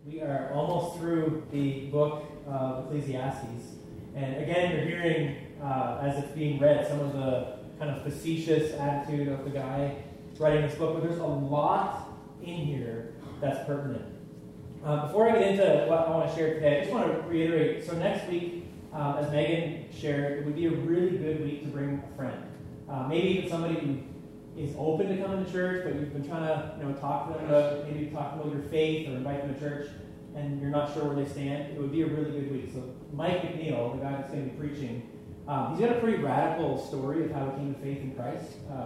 We are almost through the book of Ecclesiastes. And again, you're hearing, as it's being read, some of the kind of facetious attitude of the guy writing this book. But there's a lot in here that's pertinent. Before I get into what I want to share today, I just want to reiterate. So next week, as Megan shared, it would be a really good week to bring a friend. Maybe even somebody who is open to coming to church, but you've been trying to talk to them about maybe talk about your faith or invite them to church, and you're not sure where they stand. It would be a really good week. So Mike McNeil, the guy that's going to be preaching, he's got a pretty radical story of how he came to faith in Christ.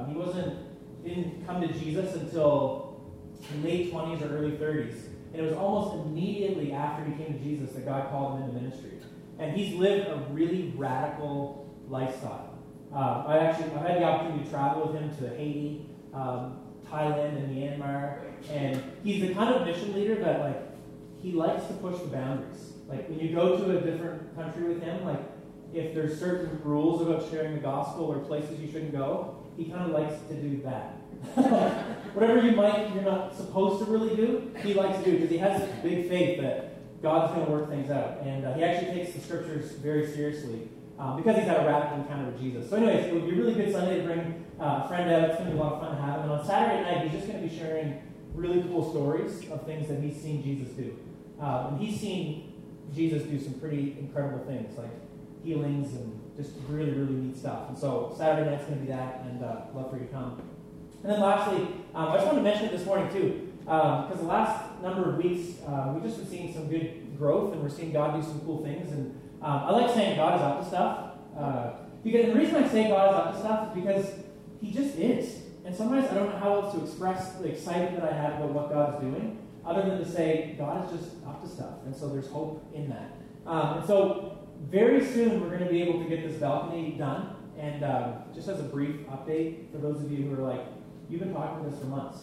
He didn't come to Jesus until late 20s or early 30s, and it was almost immediately after he came to Jesus that God called him into ministry. And he's lived a really radical lifestyle. I've had the opportunity to travel with him to Haiti, Thailand, and Myanmar, and he's the kind of mission leader that he likes to push the boundaries. Like when you go to a different country with him, if there's certain rules about sharing the gospel or places you shouldn't go, he kind of likes to do that. Whatever you're not supposed to really do, he likes to do because he has this big faith that God's going to work things out, and he actually takes the scriptures very seriously. Because he's had a radical encounter with Jesus. So anyways, it would be a really good Sunday to bring a friend out. It's going to be a lot of fun to have him. And on Saturday night, he's just going to be sharing really cool stories of things that he's seen Jesus do. And he's seen Jesus do some pretty incredible things, like healings and just really, really neat stuff. And so Saturday night's going to be that, and love for you to come. And then lastly, I just wanted to mention it this morning too, because the last number of weeks, we've just been seeing some good growth, and we're seeing God do some cool things. And I like saying God is up to stuff. Because the reason I say God is up to stuff is because he just is. And sometimes I don't know how else to express the excitement that I have about what God is doing, other than to say God is just up to stuff. And so there's hope in that. And so very soon we're going to be able to get this balcony done. And just as a brief update for those of you who are like, you've been talking about this for months.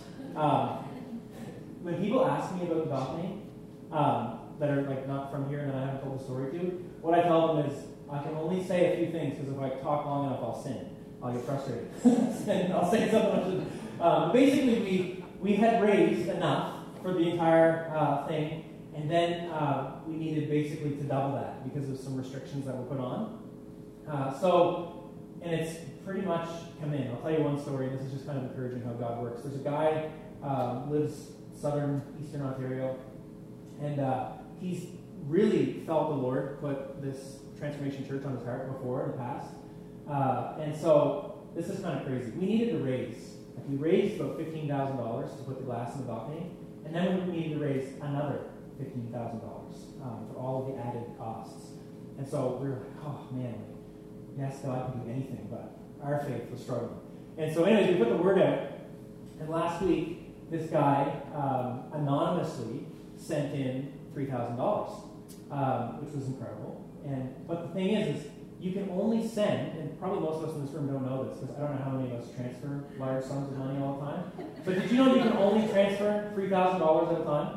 When people ask me about the balcony, that are not from here and that I haven't told the story to, what I tell them is I can only say a few things because if I talk long enough, I'll sin. I'll get frustrated. And I'll say something I shouldn't. Basically, we had raised enough for the entire thing, and then we needed basically to double that because of some restrictions that were put on. And it's pretty much come in. I'll tell you one story. This is just kind of encouraging how God works. There's a guy lives eastern Ontario, and he's really felt the Lord put this Transformation Church on his heart before in the past. And so this is kind of crazy. We needed to raise. We raised about $15,000 to put the glass in the balcony, and then we needed to raise another $15,000 for all of the added costs. And so we were like, oh man, yes, God can do anything, but our faith was struggling. And so anyways, we put the word out, and last week, this guy anonymously sent in $3,000, which was incredible. But the thing is you can only send, and probably most of us in this room don't know this, because I don't know how many of us transfer large sums of money all the time. But did you know you can only transfer $3,000 at a time?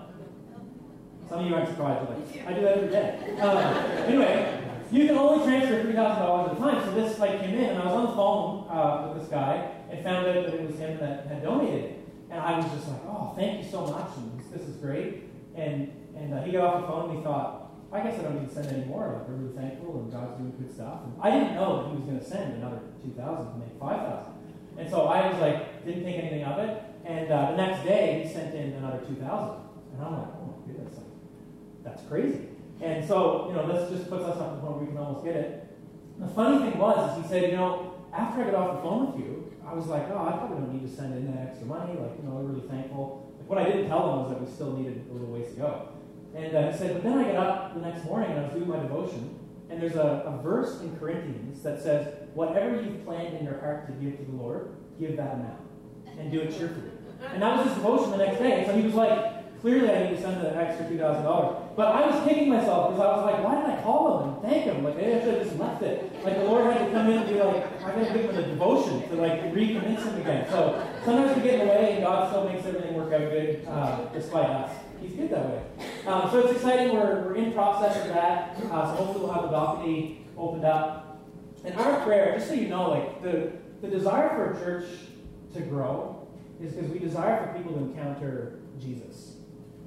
Some of you aren't surprised. You're like, I do that every day. Anyway, you can only transfer $3,000 at a time. So this came in, and I was on the phone with this guy and found out that it was him that had donated. And I was just like, oh, thank you so much, and this is great. And he got off the phone and he thought, I guess I don't need to send any more. We're really thankful, and God's doing good stuff. And I didn't know that he was going to send another $2,000 to make $5,000. And so I was didn't think anything of it. And the next day, he sent in another $2,000. And I'm like, oh my goodness, that's crazy. And so, this just puts us up to the point where we can almost get it. The funny thing was, he said, after I got off the phone with you, I was like, oh, I probably don't need to send in that extra money. We're really thankful. What I didn't tell him was that we still needed a little ways to go. And he said, but then I got up the next morning and I was doing my devotion, and there's a verse in Corinthians that says, whatever you've planned in your heart to give to the Lord, give that amount, and do it cheerfully. And that was his devotion the next day. So he was like, clearly I need to send the extra $2,000. But I was kicking myself because I was like, why did I call him and thank him? Maybe I should have just left it. The Lord had to come in and be like, I got to give him a devotion to reconvince him again. So sometimes we get in the way, and God still makes everything work out good despite us. He's good that way. So it's exciting. We're in process of that. So hopefully we'll have the balcony opened up. And our prayer, just so you know, the desire for a church to grow is because we desire for people to encounter Jesus.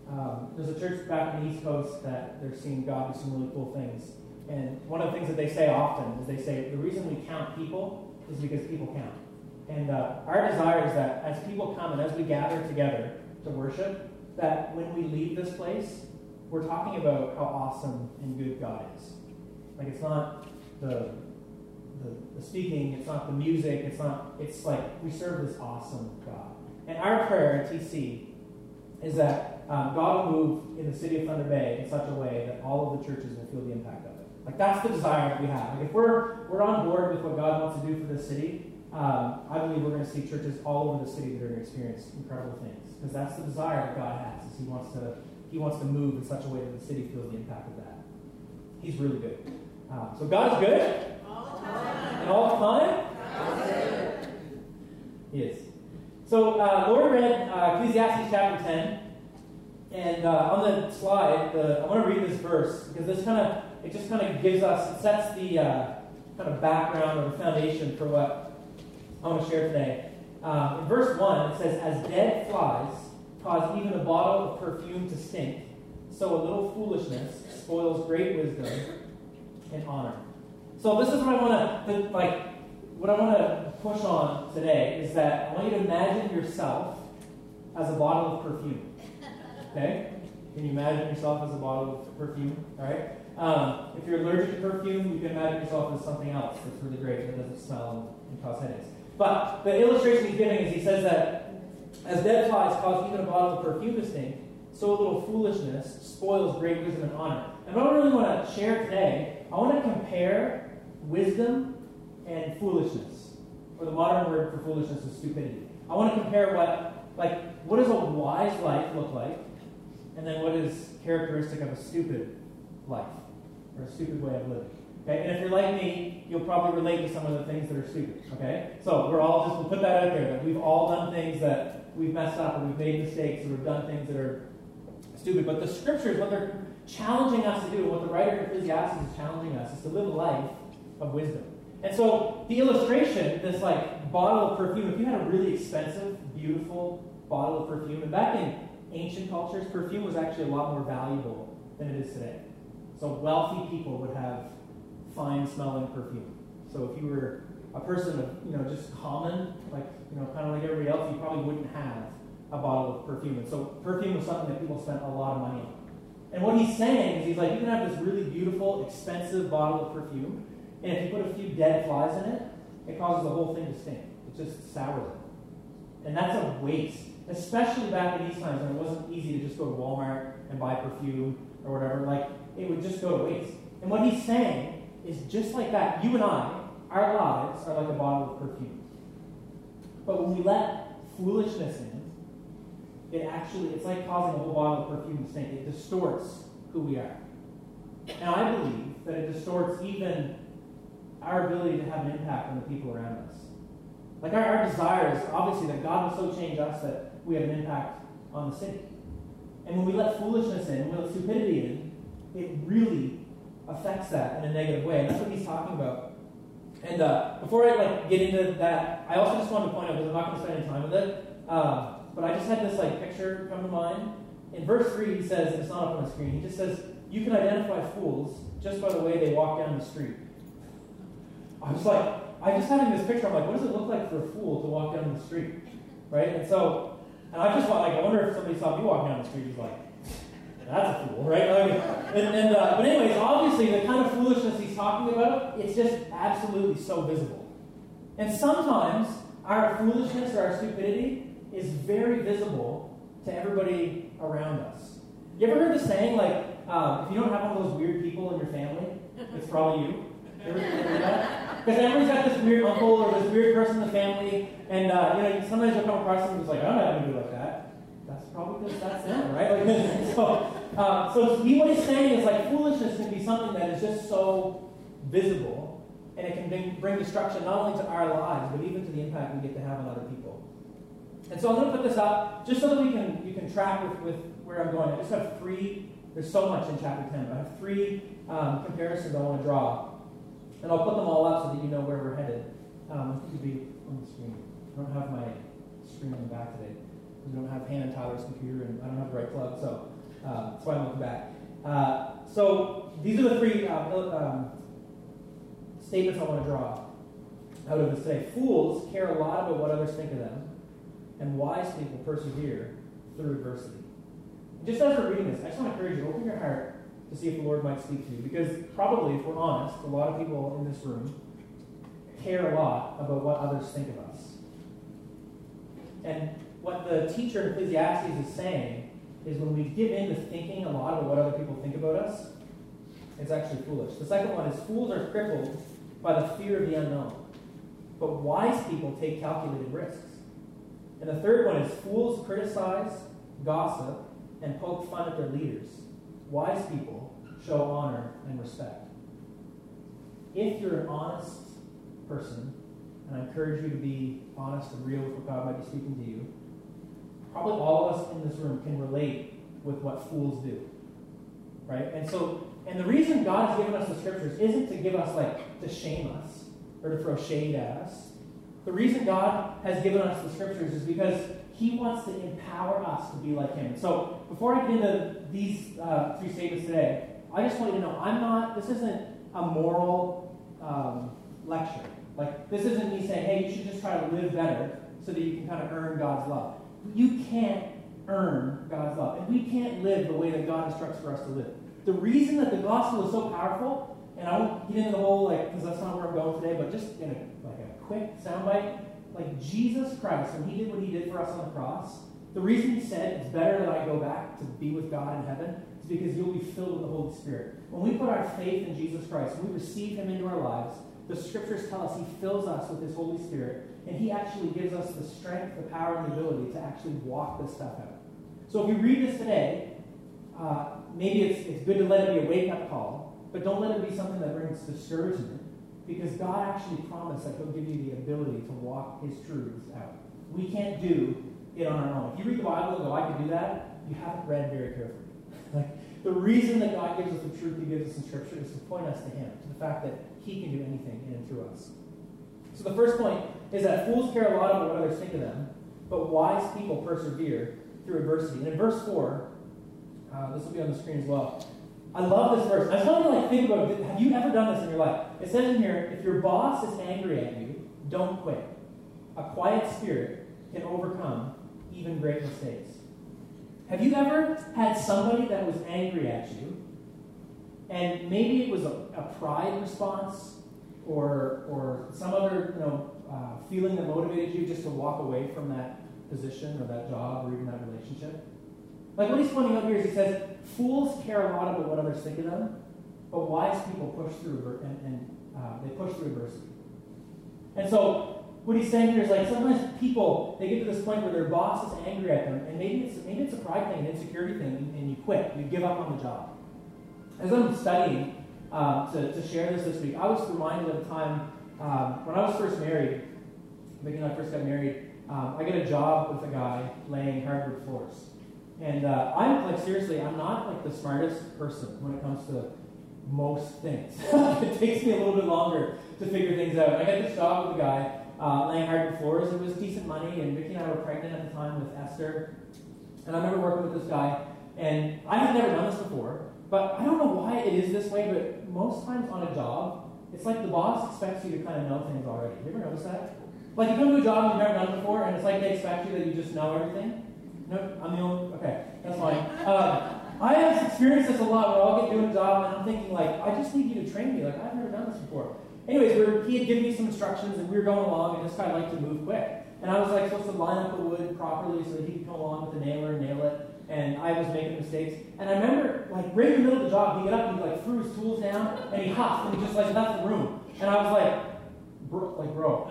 There's a church back on the East Coast that they're seeing God do some really cool things. And one of the things that they say often is they say, the reason we count people is because people count. And our desire is that as people come and as we gather together to worship, that when we leave this place, we're talking about how awesome and good God is. Like, it's not the speaking, it's not the music, it's like we serve this awesome God. And our prayer at TC is that God will move in the city of Thunder Bay in such a way that all of the churches will feel the impact of it. Like, that's the desire that we have. Like, if we're on board with what God wants to do for this city, I believe we're going to see churches all over the city that are going to experience incredible things. Because that's the desire that God has, is He wants to move in such a way that the city feels the impact of that. He's really good. So God is good. All the time. And all the time? He is. So Lord read Ecclesiastes chapter 10. And on the slide, I want to read this verse because it just kind of it sets the kind of background or the foundation for what I want to share today. In verse 1, it says, "As dead flies cause even a bottle of perfume to stink, so a little foolishness spoils great wisdom and honor." So this is what I want to push on today is that I want you to imagine yourself as a bottle of perfume. Okay? Can you imagine yourself as a bottle of perfume? All right? If you're allergic to perfume, you can imagine yourself as something else that's really great that doesn't smell and cause headaches. But the illustration he's giving is he says that as dead flies cause even a bottle of perfume to stink, so a little foolishness spoils great wisdom and honor. And what I really want to share today, I want to compare wisdom and foolishness. Or the modern word for foolishness is stupidity. I want to compare what does a wise life look like, and then what is characteristic of a stupid life, or a stupid way of living. Okay? And if you're like me, you'll probably relate to some of the things that are stupid. Okay? So we'll put that out there, that we've all done things that we've messed up, or we've made mistakes, or we've done things that are stupid. But the scriptures, what they're challenging us to do, what the writer of Ecclesiastes is challenging us, is to live a life of wisdom. And so the illustration, this bottle of perfume, if you had a really expensive, beautiful bottle of perfume, and back in ancient cultures, perfume was actually a lot more valuable than it is today. So wealthy people would have fine-smelling perfume. So if you were a person of, just common, kind of like everybody else, you probably wouldn't have a bottle of perfume. And so perfume was something that people spent a lot of money on. And what he's saying is, he's like, you can have this really beautiful, expensive bottle of perfume, and if you put a few dead flies in it, it causes the whole thing to stink. It just sours it. And that's a waste. Especially back in these times when it wasn't easy to just go to Walmart and buy perfume or whatever. It would just go to waste. And what he's saying is, just like that, you and I, our lives are like a bottle of perfume. But when we let foolishness in, it's like causing a whole bottle of perfume to stink. It distorts who we are. And I believe that it distorts even our ability to have an impact on the people around us. Our desire is obviously that God will so change us that we have an impact on the city. And when we let foolishness in, when we let stupidity in, it really affects that in a negative way. And that's what he's talking about. And before I get into that, I also just wanted to point out, because I'm not going to spend any time with it, but I just had this picture come to mind. In verse 3, he says, and it's not up on the screen, he just says, "You can identify fools just by the way they walk down the street." I just having this picture, I'm like, what does it look like for a fool to walk down the street? Right? And I just I wonder if somebody saw me walking down the street, he's like, that's a fool, right? But anyways, obviously the kind of foolishness he's talking about, it's just absolutely so visible. And sometimes our foolishness or our stupidity is very visible to everybody around us. You ever heard the saying, if you don't have one of those weird people in your family, it's probably you? You ever heard that? Because everyone's got this weird uncle or this weird person in the family, and sometimes you'll come across someone who's like, "I don't have to do like that." That's probably because that's them, right? So what he's saying is foolishness can be something that is just so visible, and it can bring destruction not only to our lives, but even to the impact we get to have on other people. And so I'm going to put this up just so that you can track with where I'm going. I just have three. There's so much in chapter 10. But I have three comparisons I want to draw. And I'll put them all up so that you know where we're headed. I think it'll be on the screen. I don't have my screen on the back today, because we don't have Hannah and Tyler's computer, and I don't have the right plug. So That's why I'm looking back. So these are the three statements I want to draw out of this today. Fools care a lot about what others think of them, and wise people persevere through adversity. And just as we're reading this, I just want to encourage you to open your heart to see if the Lord might speak to you. Because probably, if we're honest, a lot of people in this room care a lot about what others think of us. And what the teacher in Ecclesiastes is saying is when we give in to thinking a lot about what other people think about us, it's actually foolish. The second one is fools are crippled by the fear of the unknown, but wise people take calculated risks. And the third one is fools criticize, gossip, and poke fun at their leaders. Wise people show honor and respect. If you're an honest person, and I encourage you to be honest and real with what God might be speaking to you, probably all of us in this room can relate with what fools do. Right? And the reason God has given us the scriptures isn't to give us, to shame us or to throw shade at us. The reason God has given us the scriptures is because He wants to empower us to be like Him. So before I get into these three statements today, I just want you to know this isn't a moral lecture. This isn't me saying, hey, you should just try to live better so that you can kind of earn God's love. You can't earn God's love. And we can't live the way that God instructs for us to live. The reason that the gospel is so powerful, and I won't get into the whole, because that's not where I'm going today, but just in a quick soundbite, Jesus Christ, when He did what He did for us on the cross, the reason He said it's better that I go back to be with God in heaven is because you'll be filled with the Holy Spirit. When we put our faith in Jesus Christ, when we receive Him into our lives, the scriptures tell us He fills us with His Holy Spirit, and He actually gives us the strength, the power, and the ability to actually walk this stuff out. So if you read this today, maybe it's good to let it be a wake-up call, but don't let it be something that brings discouragement, because God actually promised that He'll give you the ability to walk His truths out. We can't do it on our own. If you read the Bible and go, I can do that, you haven't read very carefully. The reason that God gives us the truth He gives us in Scripture is to point us to Him, to the fact that He can do anything in and through us. So the first point is that fools care a lot about what others think of them, but wise people persevere through adversity. And in verse 4, this will be on the screen as well. I love this verse. I just want you to think about it. Have you ever done this in your life? It says in here, if your boss is angry at you, don't quit. A quiet spirit can overcome even great mistakes. Have you ever had somebody that was angry at you, and maybe it was a pride response or some other feeling that motivated you just to walk away from that position or that job or even that relationship? What he's pointing out here is he says, fools care a lot about what others think of them, but wise people push through and they push through adversity. And so what he's saying here is sometimes people, they get to this point where their boss is angry at them, and maybe it's a pride thing, an insecurity thing, and you quit. You give up on the job. As I'm studying to share this week, I was reminded of a time when I was first married. When I first got married, I got a job with a guy laying hardwood floors. And I'm seriously, I'm not the smartest person when it comes to most things. It takes me a little bit longer to figure things out. I got this job with a guy laying hardwood floors. It was decent money, and Vicki and I were pregnant at the time with Esther. And I remember working with this guy, and I had never done this before, but I don't know why it is this way, but most times on a job, it's like the boss expects you to kind of know things already. Have you ever noticed that? You come to a job you've never done it before, and it's like they expect you that you just know everything. No, I'm the only. Okay, that's fine. I have experienced this a lot where I'll get doing a job and I'm thinking I just need you to train me. I've never done this before. Anyways, he had given me some instructions and we were going along, and this guy liked to move quick. And I was supposed to line up the wood properly so that he could come along with the nailer and nail it. And I was making mistakes. And I remember right in the middle of the job, he got up and he threw his tools down and he huffed and he just left the room. And I was bro.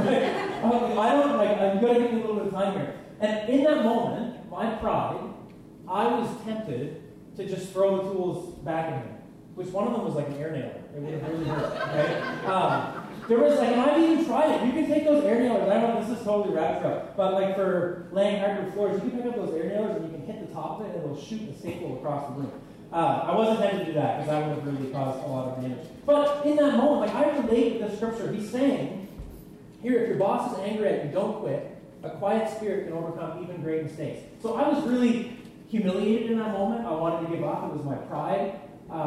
I don't I've got to give me a little bit of time here. And in that moment, my pride, I was tempted to just throw the tools back at him, which one of them was an air nailer. It would have really hurt, okay? There was and I've even tried it. You can take those air nailers. I don't know if this is totally rabbit trail, but for laying hardwood floors, you can pick up those air nailers and you can hit the top of it and it'll shoot a staple across the room. I wasn't tempted to do that because that would have really caused a lot of damage. But in that moment, I relate with the scripture. He's saying, here, if your boss is angry at you, don't quit. A quiet spirit can overcome even great mistakes. So I was really humiliated in that moment. I wanted to give up. It was my pride.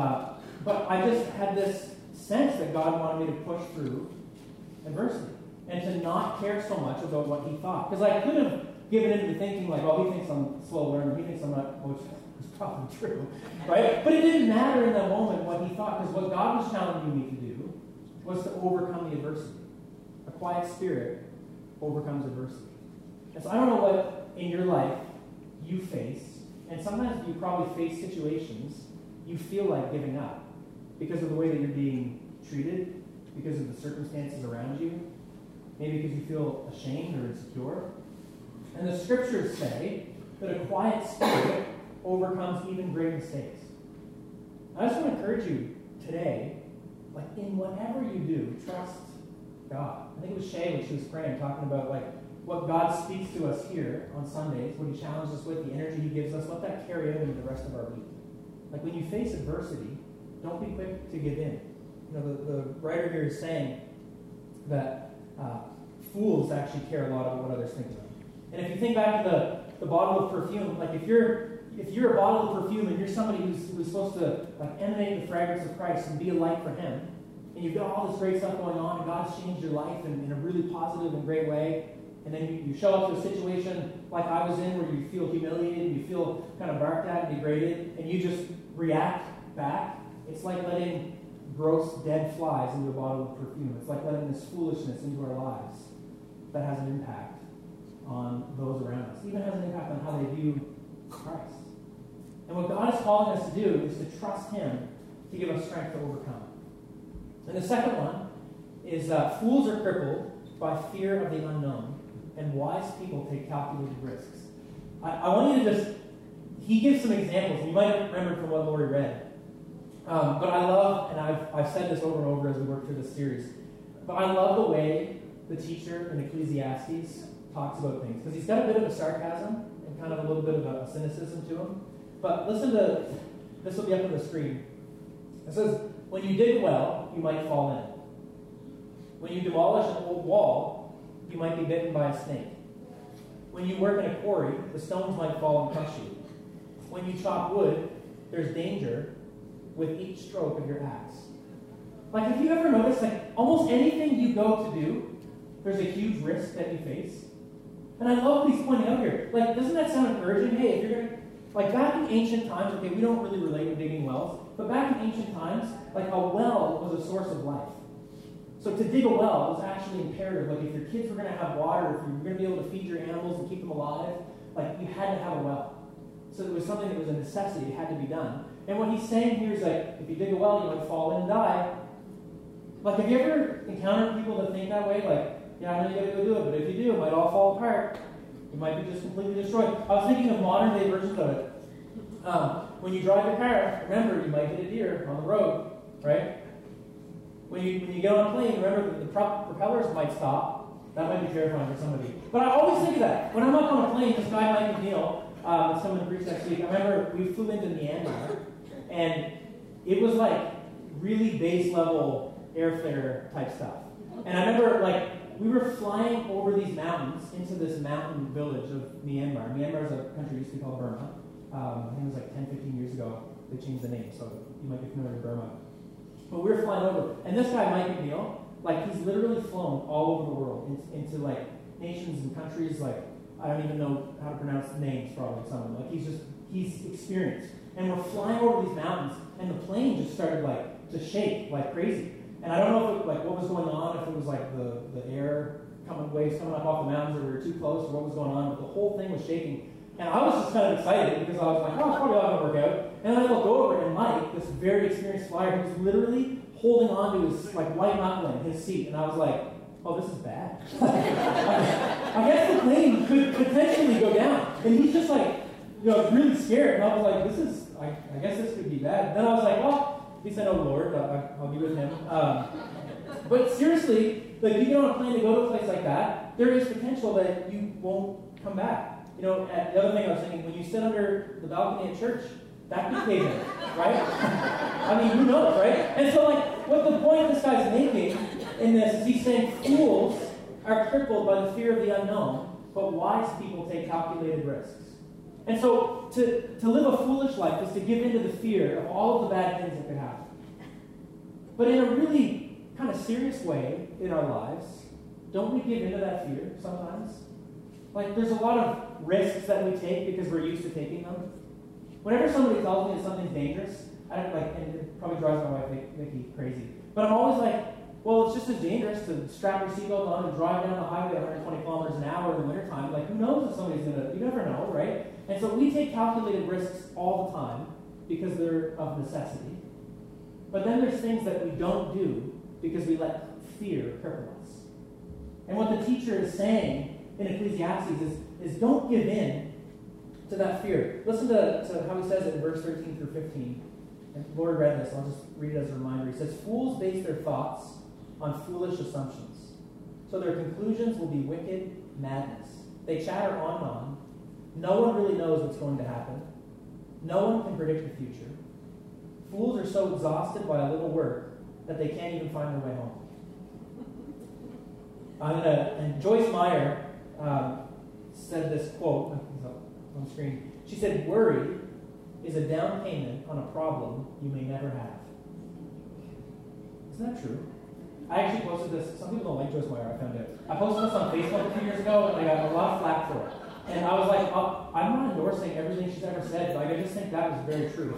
But I just had this sense that God wanted me to push through adversity and to not care so much about what he thought. Because I could have given into thinking like, oh, he thinks I'm a slow learner. He thinks I'm not, which is probably true, right? But it didn't matter in that moment what he thought, because what God was challenging me to do was to overcome the adversity. A quiet spirit overcomes adversity. And so I don't know what in your life you face, and sometimes you probably face situations you feel like giving up because of the way that you're being treated, because of the circumstances around you, maybe because you feel ashamed or insecure. And the scriptures say that a quiet spirit overcomes even great mistakes. I just want to encourage you today, like in whatever you do, trust God. I think it was Shay when she was praying, talking about like what God speaks to us here on Sundays, what he challenges us with, the energy he gives us, let that carry over into the rest of our week. Like when you face adversity, don't be quick to give in. You know, the writer here is saying that fools actually care a lot about what others think of them. And if you think back to the bottle of perfume, like if you're a bottle of perfume and you're somebody who's supposed to like emanate the fragrance of Christ and be a light for him, and you've got all this great stuff going on, and God's changed your life in a really positive and great way, and then you show up to a situation like I was in where you feel humiliated, and you feel kind of barked at and degraded, and you just react back, it's like letting gross dead flies into a bottle of perfume. It's like letting this foolishness into our lives that has an impact on those around us. It even has an impact on how they view Christ. And what God is calling us to do is to trust him to give us strength to overcome. And the second one is fools are crippled by fear of the unknown, and wise people take calculated risks. I want you to just, he gives some examples, and you might remember from what Lori read. But I love, and I've said this over and over as we work through this series, but I love the way the teacher in Ecclesiastes talks about things, because he's got a bit of a sarcasm and kind of a little bit of a cynicism to him. But listen to, this will be up on the screen. It says, when you dig well, you might fall in. When you demolish an old wall, you might be bitten by a snake. When you work in a quarry, the stones might fall and crush you. When you chop wood, there's danger with each stroke of your axe. Like, have you ever noticed, like, almost anything you go to do, there's a huge risk that you face? And I love what he's pointing out here. Like, doesn't that sound encouraging? Hey, if you're going to, like, back in ancient times, okay, we don't really relate to digging wells, but back in ancient times, like, a well was a source of life. So to dig a well was actually imperative. Like, if your kids were going to have water, if you were going to be able to feed your animals and keep them alive, like, you had to have a well. So it was something that was a necessity. It had to be done. And what he's saying here is, like, if you dig a well, you might fall in and die. Like, have you ever encountered people that think that way? Like, yeah, I know you got to go do it, but if you do, it might all fall apart. You might be just completely destroyed. I was thinking of modern day versions of it. When you drive your car, remember, you might hit a deer on the road, right? When you get on a plane, remember the propellers might stop. That might be terrifying for somebody. But I always think of that. When I'm up on a plane, this guy, Mike McNeil, someone preached next week, I remember we flew into Myanmar, and it was like really base level airfare type stuff. And I remember, like, we were flying over these mountains into this mountain village of Myanmar. Myanmar is a country used to be called Burma. I think it was like 10, 15 years ago they changed the name, so you might be familiar with Burma. But we were flying over, and this guy, Mike McNeil, like, he's literally flown all over the world into like nations and countries, like, I don't even know how to pronounce the names probably some of them. Like, he's experienced. And we're flying over these mountains, and the plane just started like to shake like crazy. And I don't know if it, like, what was going on, if it was like the air waves coming up off the mountains, or we were too close, or what was going on, but the whole thing was shaking. And I was just kind of excited because I was like, oh, it's probably all going to work out. And then I looked over, and Mike, this very experienced flyer, he was literally holding on to his, like, white knuckling, his seat. And I was like, oh, this is bad. I guess the plane could potentially go down. And he's just like, you know, really scared. And I was like, I guess this could be bad. And then I was like, well, at least I know the Lord. I'll be with him. But seriously, like, you get on a plane to go to a place like that, there is potential that you won't come back. You know, the other thing I was thinking, when you sit under the balcony at church, that could cave in, right? I mean, who knows, right? And so, like, what the point this guy's making in this is he's saying fools are crippled by the fear of the unknown, but wise people take calculated risks. And so to live a foolish life is to give in to the fear of all of the bad things that could happen. But in a really kind of serious way in our lives, don't we give into that fear sometimes? Like, there's a lot of risks that we take because we're used to taking them. Whenever somebody tells me that something's dangerous, I don't like, and it probably drives my wife Vicky crazy. But I'm always like, well, it's just as dangerous to strap your seatbelt on and drive down the highway at 120 kilometers an hour in the wintertime. Like, who knows if somebody's gonna, you never know, right? And so we take calculated risks all the time because they're of necessity. But then there's things that we don't do because we let fear cripple us. And what the teacher is saying in Ecclesiastes is don't give in to that fear. Listen to how he says it in verse 13 through 15. And Lord read this, I'll just read it as a reminder. He says, fools base their thoughts on foolish assumptions, so their conclusions will be wicked madness. They chatter on and on. No one really knows what's going to happen. No one can predict the future. Fools are so exhausted by a little work that they can't even find their way home. And Joyce Meyer said this quote, on the screen. She said, worry is a down payment on a problem you may never have. Isn't that true? I actually posted this. Some people don't like Joyce Meyer, I found out. I posted this on Facebook a few years ago, and I got a lot of flack for it. And I was like, I'm not endorsing everything she's ever said. Like, I just think that was very true.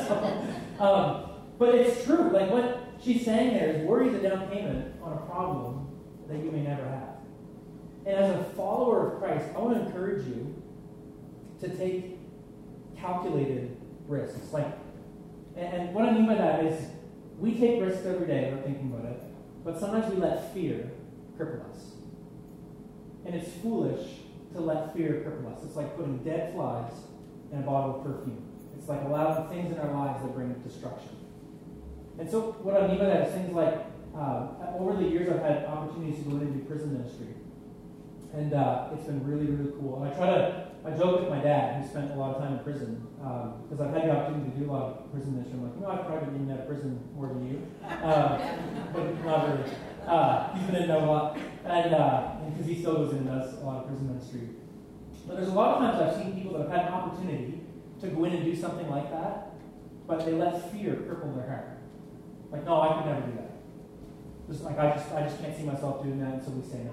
But it's true. Like, what she's saying there is worry is a down payment on a problem that you may never have. And as a follower of Christ, I want to encourage you to take calculated risks. Like, and what I mean by that is we take risks every day without thinking about it, but sometimes we let fear cripple us. And it's foolish to let fear cripple us. It's like putting dead flies in a bottle of perfume. It's like allowing things in our lives that bring destruction. And so what I mean by that is things like, over the years I've had opportunities to go in and do prison ministry. And it's been really, really cool. And I joke with my dad, who spent a lot of time in prison, because I've had the opportunity to do a lot of prison ministry. I'm like, I've probably been in that prison more than you. But not really. He's been in there a lot. And because he still goes in and does a lot of prison ministry. But there's a lot of times I've seen people that have had an opportunity to go in and do something like that, but they let fear cripple their heart. Like, no, I could never do that. Just like I just can't see myself doing that, and so we say no.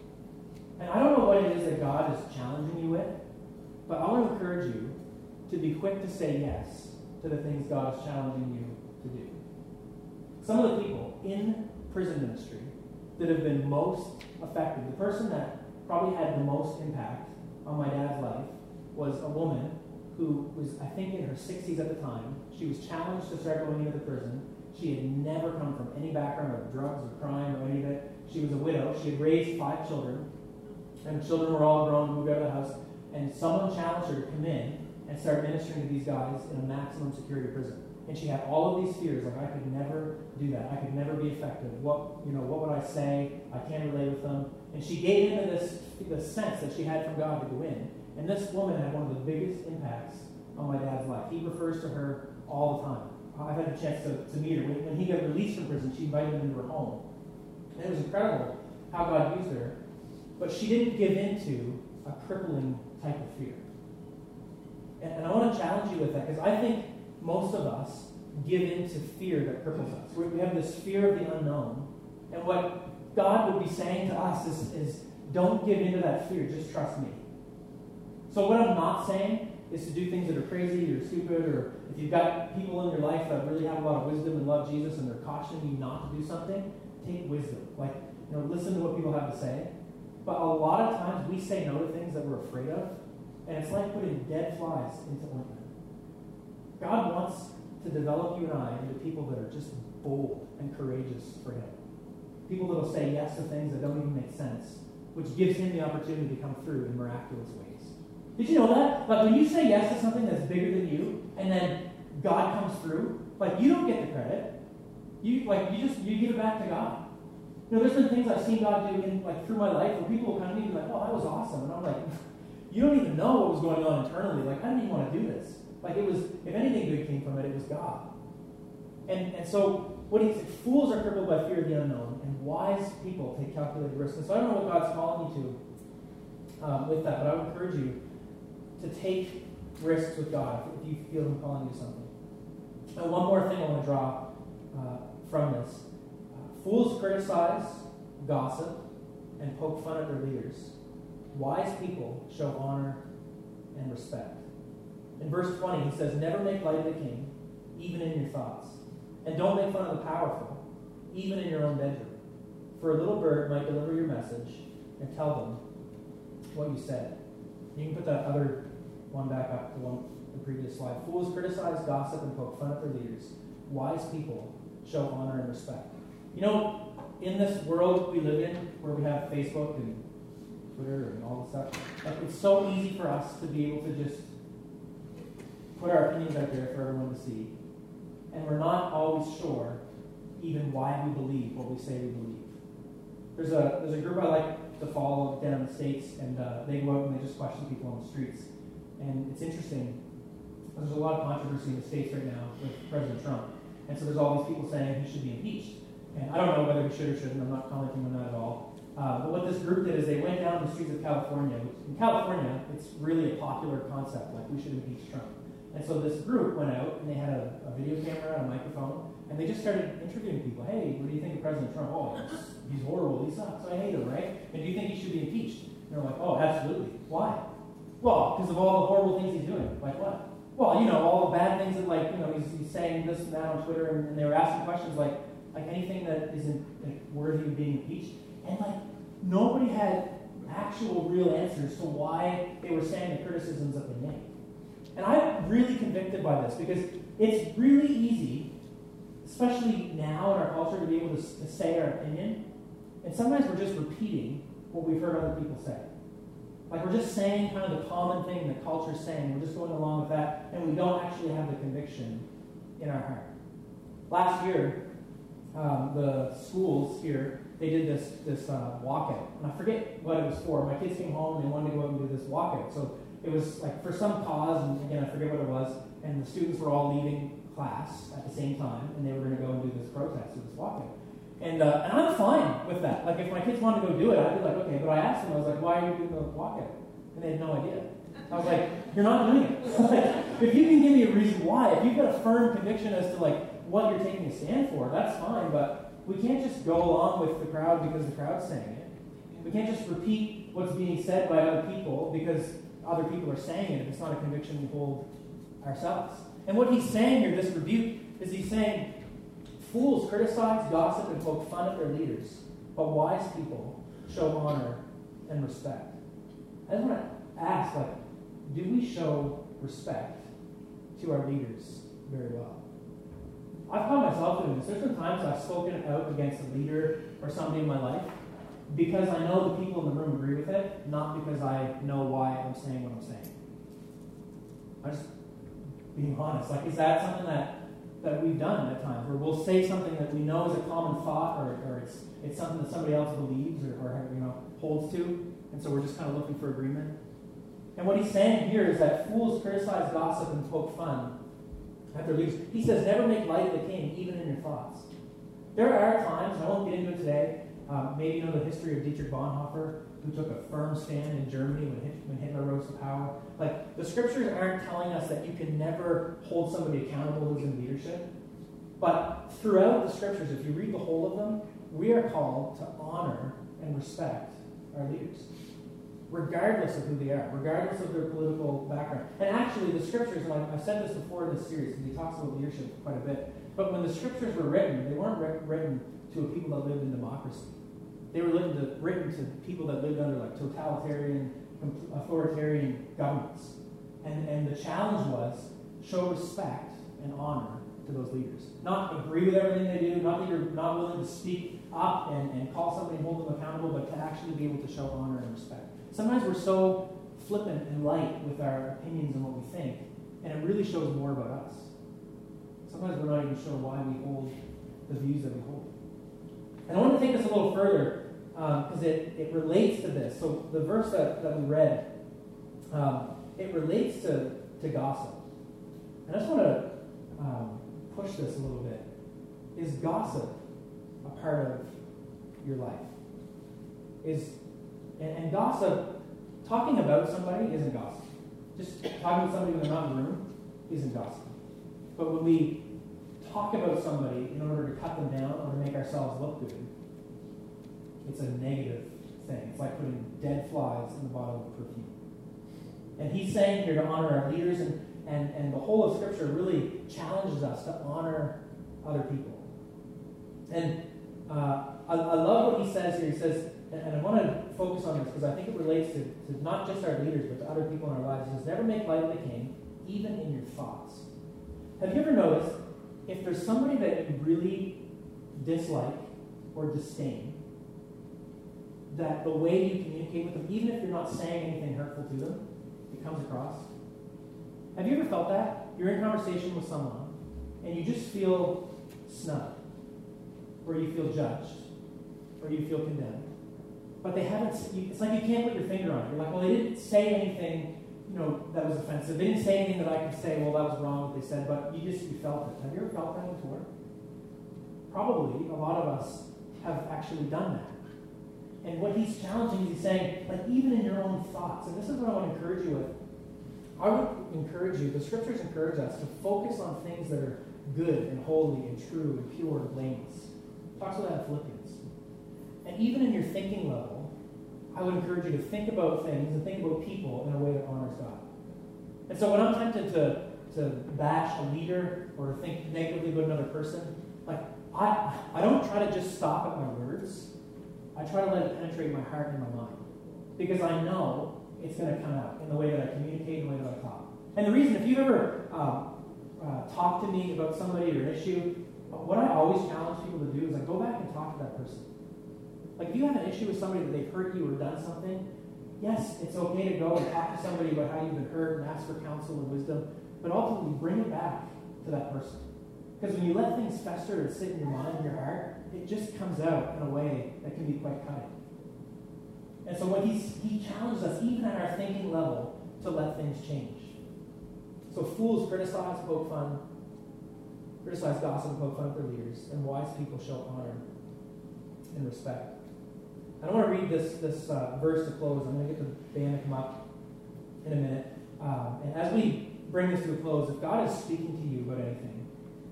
And I don't know what it is that God is challenging you with, but I want to encourage you to be quick to say yes to the things God is challenging you to do. Some of the people in prison ministry that have been most effective, the person that probably had the most impact on my dad's life was a woman who was, I think, in her 60s at the time. She was challenged to start going into the prison. She had never come from any background of drugs or crime or any of it. She was a widow. She had raised 5 children, and children were all grown, moved out of the house, and someone challenged her to come in and start ministering to these guys in a maximum security prison. And she had all of these fears, like, I could never do that. I could never be effective. What would I say? I can't relate with them. And she gave into this sense that she had from God to go in. And this woman had one of the biggest impacts on my dad's life. He refers to her all the time. I've had a chance to meet her. When he got released from prison, she invited him into her home. And it was incredible how God used her. But she didn't give into a crippling type of fear. And I want to challenge you with that, because I think most of us give in to fear that cripples us. We have this fear of the unknown. And what God would be saying to us is don't give into that fear, just trust me. So what I'm not saying is to do things that are crazy or stupid, or if you've got people in your life that really have a lot of wisdom and love Jesus and they're cautioning you not to do something, take wisdom. Like, listen to what people have to say. But a lot of times we say no to things that we're afraid of, and it's like putting dead flies into ointment. God wants to develop you and I into people that are just bold and courageous for Him. People that will say yes to things that don't even make sense, which gives Him the opportunity to come through in miraculous ways. Did you know that? Like, when you say yes to something that's bigger than you, and then God comes through, like, you don't get the credit. You give it back to God. There's been things I've seen God do through my life where people will come to me and be like, oh, that was awesome. And I'm like, you don't even know what was going on internally. Like, I didn't even want to do this. Like, it was, if anything good came from it, it was God. And so what he said, fools are crippled by fear of the unknown, and wise people take calculated risks. And so I don't know what God's calling you to with that, but I would encourage you to take risks with God if you feel Him calling you to something. And one more thing I want to draw from this. Fools criticize, gossip, and poke fun at their leaders. Wise people show honor and respect. In verse 20, he says, never make light of the king, even in your thoughts. And don't make fun of the powerful, even in your own bedroom. For a little bird might deliver your message and tell them what you said. You can put that other one back up to the previous slide. Fools criticize, gossip, and poke fun at their leaders. Wise people show honor and respect. You know, in this world we live in, where we have Facebook and Twitter and all this stuff, like, it's so easy for us to be able to just put our opinions out there for everyone to see. And we're not always sure even why we believe what we say we believe. There's a group I like to follow down in the States, and they go out and they just question people on the streets. And it's interesting. There's a lot of controversy in the States right now with President Trump. And so there's all these people saying he should be impeached. And I don't know whether he should or shouldn't. I'm not commenting on that at all. But what this group did is they went down the streets of California. In California, it's really a popular concept, like we should impeach Trump. And so this group went out and they had a video camera and a microphone, and they just started interviewing people. Hey, what do you think of President Trump? Oh, he's horrible. He sucks. I hate him, right? And do you think he should be impeached? And they're like, oh, absolutely. Why? Well, because of all the horrible things he's doing. Like what? Well, you know, all the bad things that, like, you know, he's saying this and that on Twitter, and they were asking questions like anything that isn't worthy of being impeached. And, like, nobody had actual real answers to why they were saying the criticisms that they made. And I'm really convicted by this because it's really easy, especially now in our culture, to be able to say our opinion. And sometimes we're just repeating what we've heard other people say. Like, we're just saying kind of the common thing the culture's saying. We're just going along with that, and we don't actually have the conviction in our heart. Last year, the schools here, they did this walkout. And I forget what it was for. My kids came home and they wanted to go out and do this walkout. So it was like for some cause, and again, I forget what it was, and the students were all leaving class at the same time, and they were going to go and do this protest or this walkout. And I'm fine with that. Like, if my kids wanted to go do it, I'd be like, okay. But I asked them, I was like, why are you doing the walkout? And they had no idea. I was like, you're not doing it. Like, if you can give me a reason why, if you've got a firm conviction as to, like, what you're taking a stand for, that's fine. But we can't just go along with the crowd because the crowd's saying it. We can't just repeat what's being said by other people because other people are saying it if it's not a conviction we hold ourselves. And what he's saying here, this rebuke, is he's saying, fools criticize, gossip, and poke fun at their leaders, but wise people show honor and respect. I just want to ask, like, do we show respect to our leaders very well? I've caught myself doing this. There's been times I've spoken out against a leader or somebody in my life because I know the people in the room agree with it, not because I know why I'm saying what I'm saying. I'm just being honest. Like, is that something that we've done at times, where we'll say something that we know is a common thought, or it's something that somebody else believes or holds to, and so we're just kind of looking for agreement? And what he's saying here is that fools criticize, gossip, and poke fun at their leaders. He says, never make light of the king, even in your thoughts. There are times, and I won't get into it today, maybe you know the history of Dietrich Bonhoeffer, who took a firm stand in Germany when Hitler rose to power. Like, the scriptures aren't telling us that you can never hold somebody accountable who's in leadership. But throughout the scriptures, if you read the whole of them, we are called to honor and respect our leaders, regardless of who they are, regardless of their political background. And actually, the scriptures, and I've said this before in this series, because he talks about leadership quite a bit, but when the scriptures were written, they weren't written to a people that lived in democracy. They were written to people that lived under, like, totalitarian, authoritarian governments. And the challenge was, show respect and honor to those leaders. Not agree with everything they do, not that you're not willing to speak up and call somebody and hold them accountable, but to actually be able to show honor and respect. Sometimes we're so flippant and light with our opinions and what we think, and it really shows more about us. Sometimes we're not even sure why we hold the views that we hold. And I want to take this a little further, because it relates to this. So the verse that we read, it relates to gossip. And I just want to push this a little bit. Is gossip a part of your life? And gossip, talking about somebody isn't gossip. just talking to somebody when they're not in the room isn't gossip. But when we talk about somebody in order to cut them down or to make ourselves look good, it's a negative thing. It's like putting dead flies in the bottom of perfume. And he's saying here to honor our leaders, and the whole of Scripture really challenges us to honor other people. And I love what he says here. He says, and I want to focus on this because I think it relates to not just our leaders, but to other people in our lives. He says, never make light of the king, even in your thoughts. Have you ever noticed, if there's somebody that you really dislike or disdain, that the way you communicate with them, even if you're not saying anything hurtful to them, it comes across? Have you ever felt that? You're in conversation with someone, and you just feel snubbed, or you feel judged, or you feel condemned. But they haven't, it's like you can't put your finger on it. You're like, well, they didn't say anything, that was offensive. They didn't say anything that I could say, well, that was wrong what they said, but you felt it. Have you ever felt that before? Probably a lot of us have actually done that. And what he's challenging is he's saying, like, even in your own thoughts, and this is what I want to encourage you with. I would encourage you, the Scriptures encourage us to focus on things that are good and holy and true and pure and blameless. It talks about that in Philippians. And even in your thinking level, I would encourage you to think about things and think about people in a way that honors God. And so when I'm tempted to bash a leader or to think negatively about another person, like I don't try to just stop at my words. I try to let it penetrate my heart and my mind. Because I know it's going to come out in the way that I communicate, in the way that I talk. And the reason, if you've ever talked to me about somebody or an issue, what I always challenge people to do is go back and talk to that person. Like, if you have an issue with somebody that they've hurt you or done something, yes, it's okay to go and talk to somebody about how you've been hurt and ask for counsel and wisdom, but ultimately bring it back to that person. Because when you let things fester and sit in your mind and your heart, it just comes out in a way that can be quite cutting. And so what he challenges us, even at our thinking level, to let things change. So fools criticize, poke fun, criticize, gossip, and poke fun at their leaders, and wise people show honor and respect. I want to read this verse to close. I'm going to get the band to come up in a minute. And as we bring this to a close, if God is speaking to you about anything,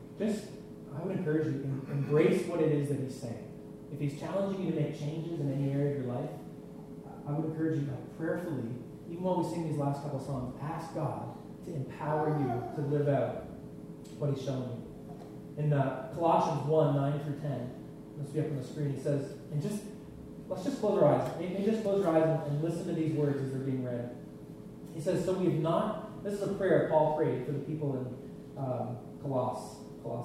I would encourage you to embrace what it is that he's saying. If he's challenging you to make changes in any area of your life, I would encourage you to prayerfully, even while we sing these last couple songs, ask God to empower you to live out what he's showing you. In Colossians 1, 9 through 10, this will be up on the screen, he says, let's just close our eyes. Maybe just close your eyes and listen to these words as they're being read. He says, so we have not, this is a prayer Paul prayed for the people in Colossae.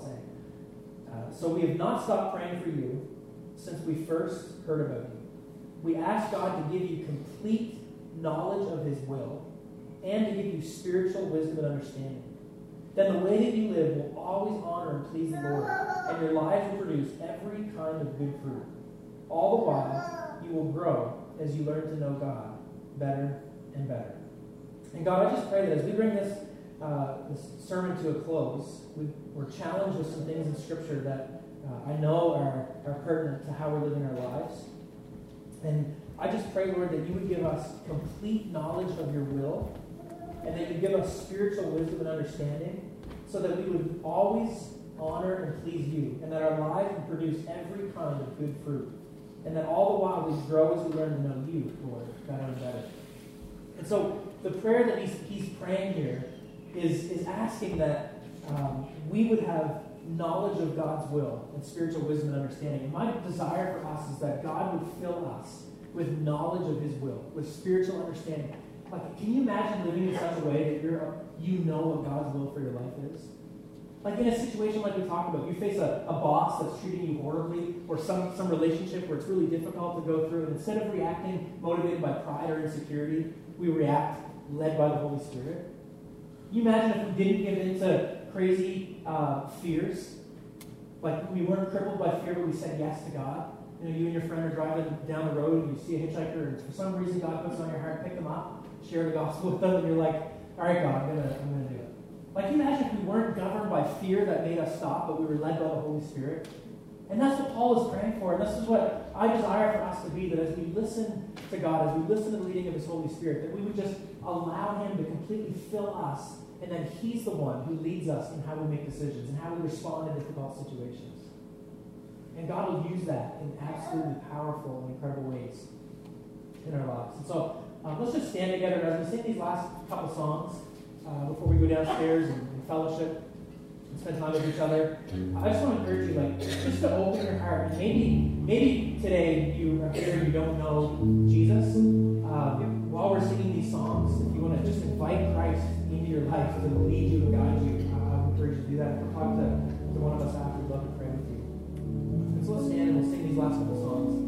So we have not stopped praying for you since we first heard about you. We ask God to give you complete knowledge of his will and to give you spiritual wisdom and understanding. Then the way that you live will always honor and please the Lord, and your lives will produce every kind of good fruit. All the while, you will grow as you learn to know God better and better. And God, I just pray that as we bring this sermon to a close, we're challenged with some things in Scripture that I know are pertinent to how we're living our lives. And I just pray, Lord, that you would give us complete knowledge of your will, and that you give us spiritual wisdom and understanding, so that we would always honor and please you, and that our lives would produce every kind of good fruit, and that all the while we grow as we learn to know you, Lord, better and better. And so the prayer that he's praying here is asking that we would have knowledge of God's will and spiritual wisdom and understanding. And my desire for us is that God would fill us with knowledge of his will, with spiritual understanding. Like, can you imagine living in such a way that you know what God's will for your life is? Like in a situation like we talked about, you face a boss that's treating you horribly, or some relationship where it's really difficult to go through, and instead of reacting motivated by pride or insecurity, we react led by the Holy Spirit. Can you imagine if we didn't give in to crazy fears? Like we weren't crippled by fear, but we said yes to God. You and your friend are driving down the road and you see a hitchhiker, and for some reason God puts it on your heart, pick them up, share the gospel with them, and you're like, all right, God, I'm gonna do it. Like, can you imagine if we weren't governed by fear that made us stop, but we were led by the Holy Spirit? And that's what Paul is praying for. And this is what I desire for us to be, that as we listen to God, as we listen to the leading of His Holy Spirit, that we would just allow Him to completely fill us, and that He's the one who leads us in how we make decisions and how we respond in difficult situations. And God will use that in absolutely powerful and incredible ways in our lives. And so let's just stand together as we sing these last couple songs before we go downstairs and fellowship and spend time with each other. I just want to encourage you, just to open your heart. And maybe today you are here and you don't know Jesus. While we're singing these songs, if you want to just invite Christ into your life to lead you and guide you, I would encourage you to do that. We'll talk to one of us after. We'd love to pray with you. And so let's stand and we'll sing these last couple songs.